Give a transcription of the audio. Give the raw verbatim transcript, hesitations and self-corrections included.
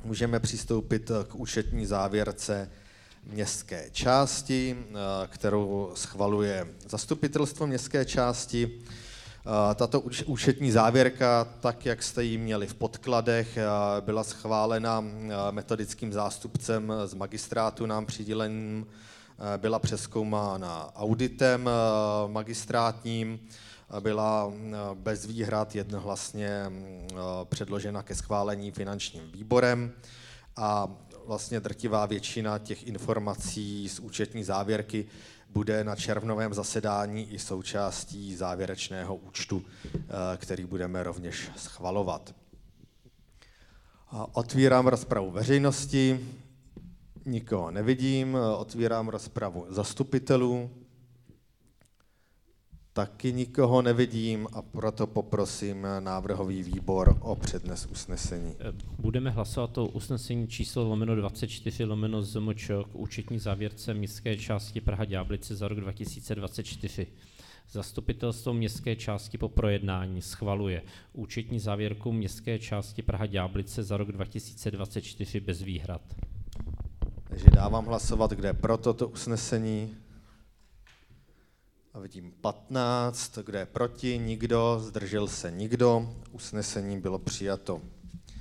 můžeme přistoupit k účetní závěrce městské části, kterou schvaluje zastupitelstvo městské části. Tato účetní závěrka, tak jak jste ji měli v podkladech, byla schválena metodickým zástupcem z magistrátu nám přiděleným, byla přezkoumána auditem magistrátním, byla bez výhrad jednohlasně předložena ke schválení finančním výborem a vlastně drtivá většina těch informací z účetní závěrky bude na červnovém zasedání i součástí závěrečného účtu, který budeme rovněž schvalovat. Otvírám rozpravu veřejnosti, nikoho nevidím, otvírám rozpravu zastupitelů, taky nikoho nevidím a proto poprosím návrhový výbor o přednes usnesení. Budeme hlasovat o usnesení číslo lomeno dvacet čtyři lomeno Z M Č k účetní závěrce městské části Praha-Ďáblice za rok dva tisíce dvacet čtyři. Zastupitelstvo městské části po projednání schvaluje účetní závěrku městské části Praha-Ďáblice za rok dva tisíce dvacet čtyři bez výhrad. Takže dávám hlasovat, kde pro toto usnesení. A vidím patnáct, kdo je proti, nikdo, zdržel se nikdo, usnesení bylo přijato.